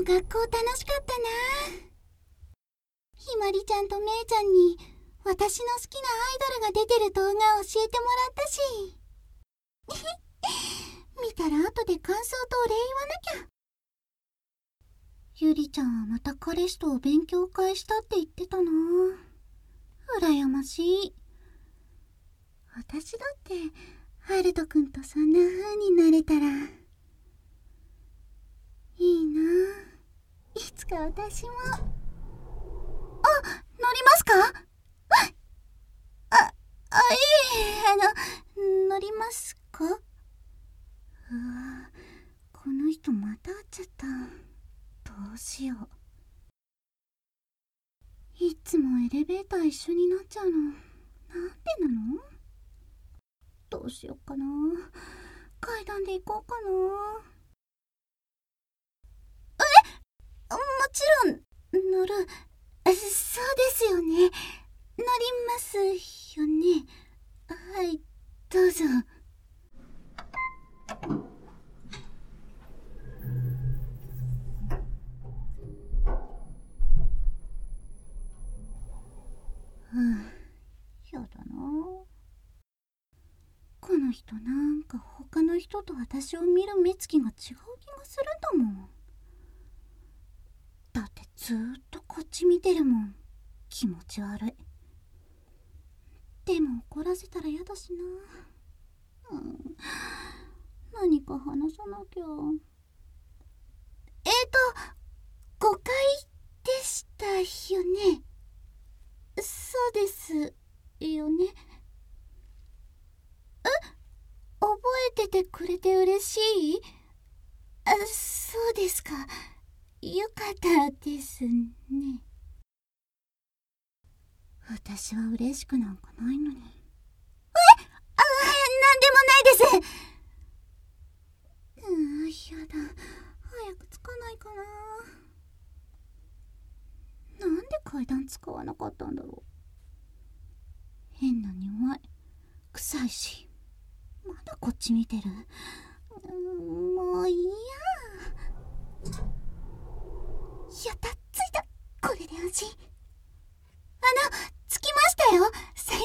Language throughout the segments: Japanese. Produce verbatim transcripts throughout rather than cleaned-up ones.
学校楽しかったな。ひまりちゃんとめいちゃんに私の好きなアイドルが出てる動画教えてもらったし見たら後で感想とお礼言わなきゃ。ゆりちゃんはまた彼氏とお勉強会したって言ってたな。羨ましい。私だってハルトくんとそんな風になれたらいいな。いつか私も。あ、乗りますか？あ、あ、いえ、あの、乗りますか？うわ、この人また会っちゃった。どうしよう。いつもエレベーター一緒になっちゃうの、なんでなの？どうしようかな。階段で行こうかな。え？もちろん乗る。そうですよね。乗りますよね。はい、どうぞ。うん、やだな。この人なんか他の人と私を見る目つきが違う気がするんだもん。だってずーっとこっち見てるもん。気持ち悪い。でも怒らせたら嫌だしな。うん、何か話さなきゃ。えーと誤解でしたよね。そうですよね。え、覚えててくれて嬉しい？あ、そうですか。よかったですね。私は嬉しくなんかないのに。え？あ、なんでもないです。うー、やだ。早く着かないかな。なんで階段使わなかったんだろう。変な匂い。臭いし。まだこっち見てる。うーん、もういいや。やった、着いた。これで安心。あの、着きましたよ。さよ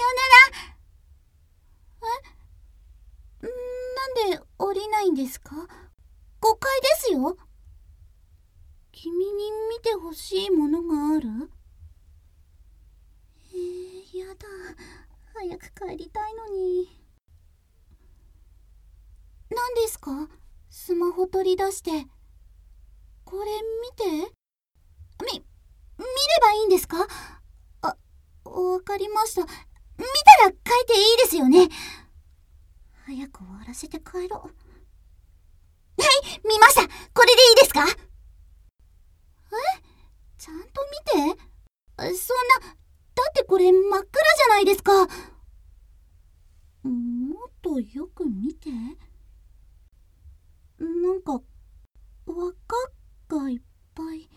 なら。え？んなんで降りないんですか？誤解ですよ。君に見てほしいものがある？えー、やだ。早く帰りたいのに。何ですか？スマホ取り出して。これ見て。み、見ればいいんですか？あ、わかりました。見たら書いていいですよね。早く終わらせて帰ろう。はい、見ました。これでいいですか？え？ちゃんと見て。そんな、だってこれ真っ暗じゃないですか。もっとよく見て。なんか、輪っかがいっぱい。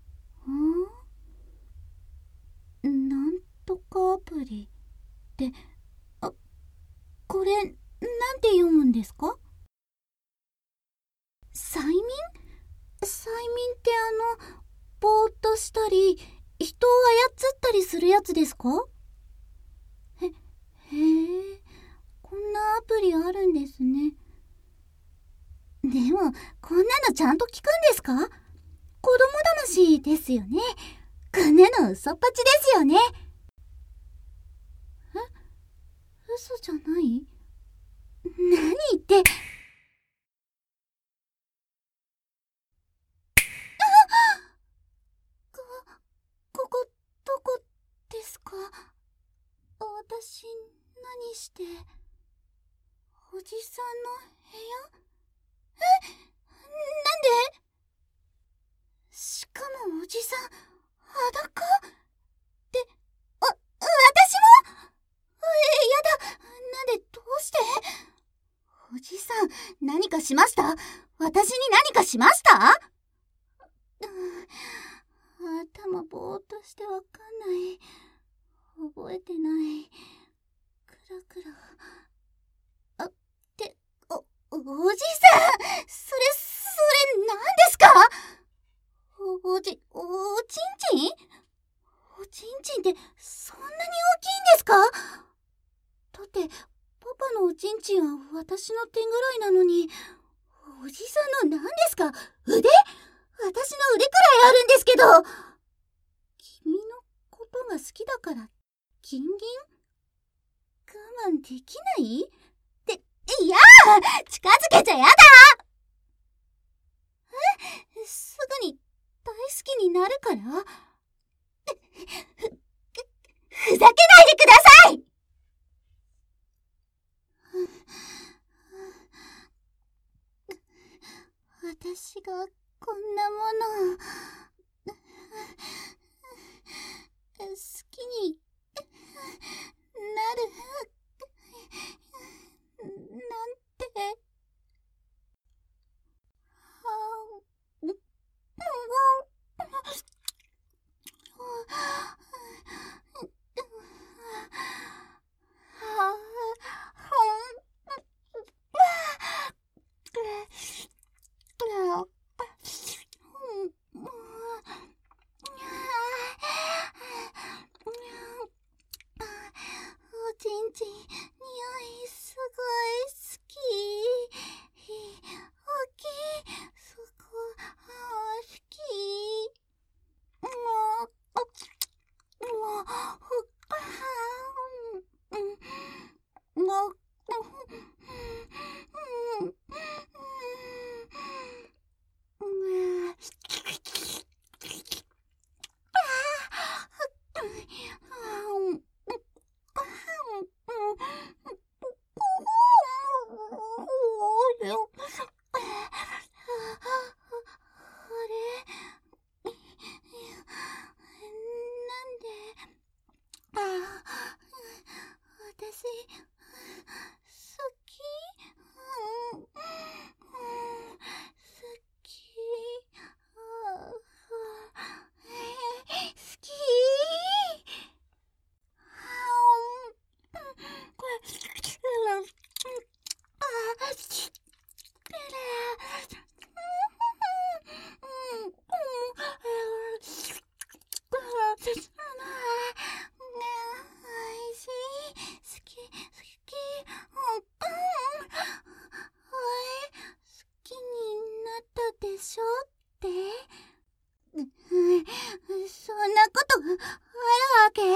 ん？なんとかアプリって、あ、これ、なんて読むんですか？催眠？催眠ってあの、ぼーっとしたり、人を操ったりするやつですか？へ、へえ、こんなアプリあるんですね。でも、こんなのちゃんと聞くんですか？子供騙しですよね。こんなの嘘っぱちですよね。え？嘘じゃない？何言って。こ、ここ、どこですか？私、何して。おじさんの部屋？え？なんで？しかもおじさん、裸？で、わ、私も？え、やだ。なんで、どうして？おじさん、何かしました？私に何かしました？うん、頭ぼーっとしてわかんない。覚えてない。クラクラ。あ、って、お、おじさん！それ、それ、何ですか？ そんなに大きいんですか？だってパパのおちんちんは私の手ぐらいなのに、おじさんの何ですか？腕？私の腕くらいあるんですけど。君のことが好きだからギンギン？我慢できない？って、いやー、近づけちゃやだ！え？すぐに大好きになるから？ふ、ふ、ふざけないでください！私がこんなものを好きになるなんて。おちんちん、匂いすごい好き。大きい、そこ、好き。もう、もう、もう、私、好き、うん、好き、好き。でしょって、そんなことあるわけ？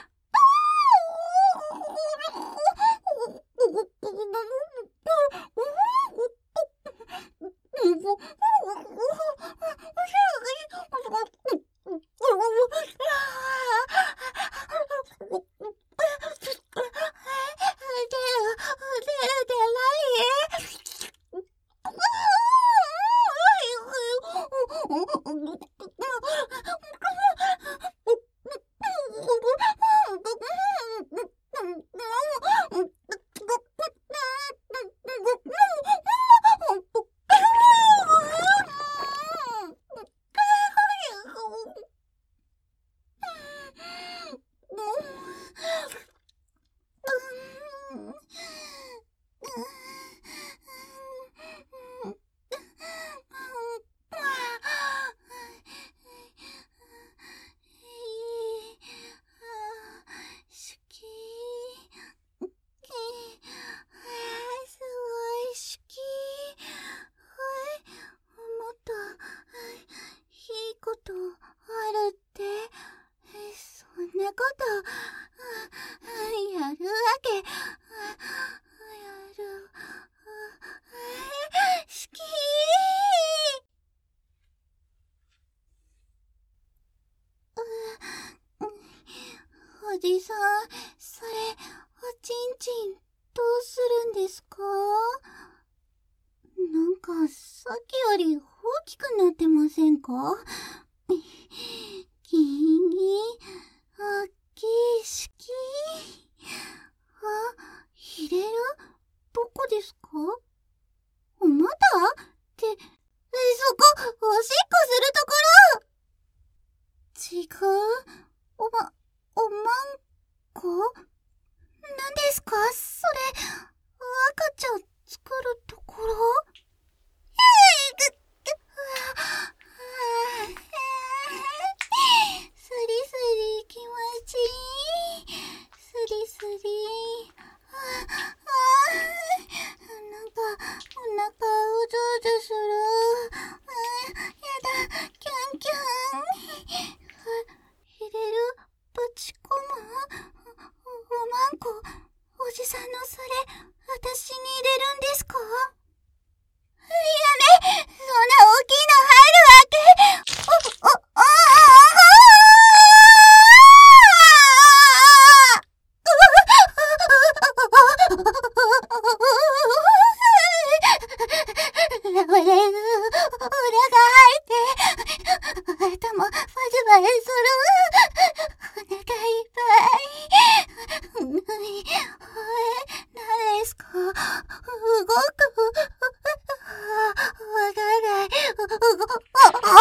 おじさん、それ、おちんちん、どうするんですか？なんか、さっきより大きくなってませんか？ギンギン、おっきい、好き。あ、入れる？どこですか？お股？って、え、そこ、おしっこするところ！違う？おま、おまんこ？何ですかそれ？赤ちゃん作るところ？スリスリ気持ちいい。 おまんこ、おじさんのそれ、私に入れるんですか？やめ、そんな大きいの入るわけ。お、お、お、ああ俺、裏が入って、頭、バジバジする。お腹いっぱい。何ですか？動く。わからない。動く。あ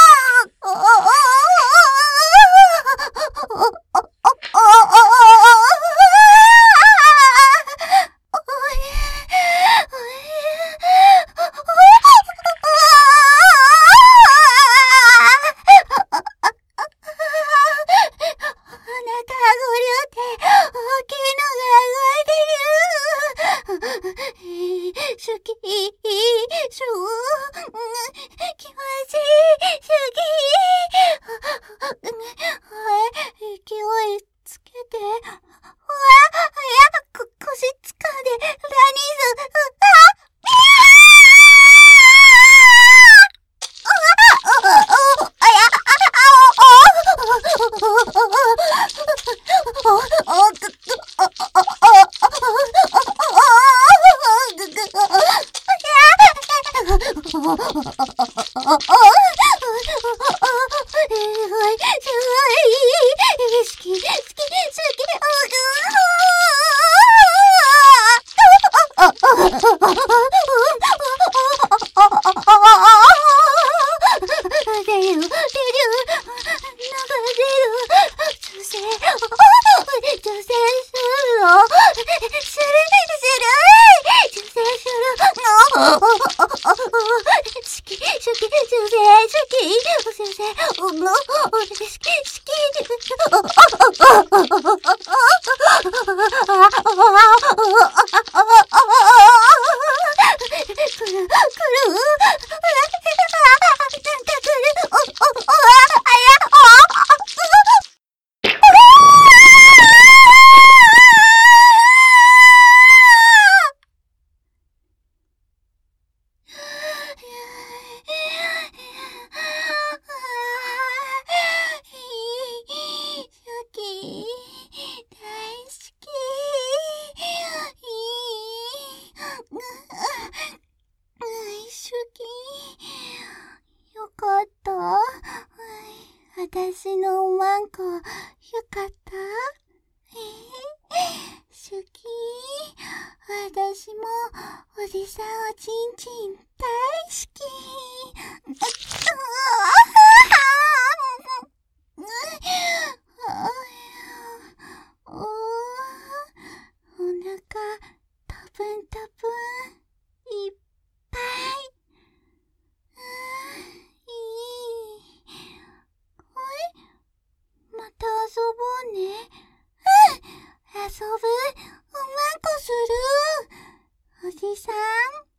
私のおまんこ、よかった？シュキー、私もおじさんおちんちん大好き。お腹たぶんたぶんいっぱい。また遊ぼうね。うん、遊ぶ。おまんこする。おじさん。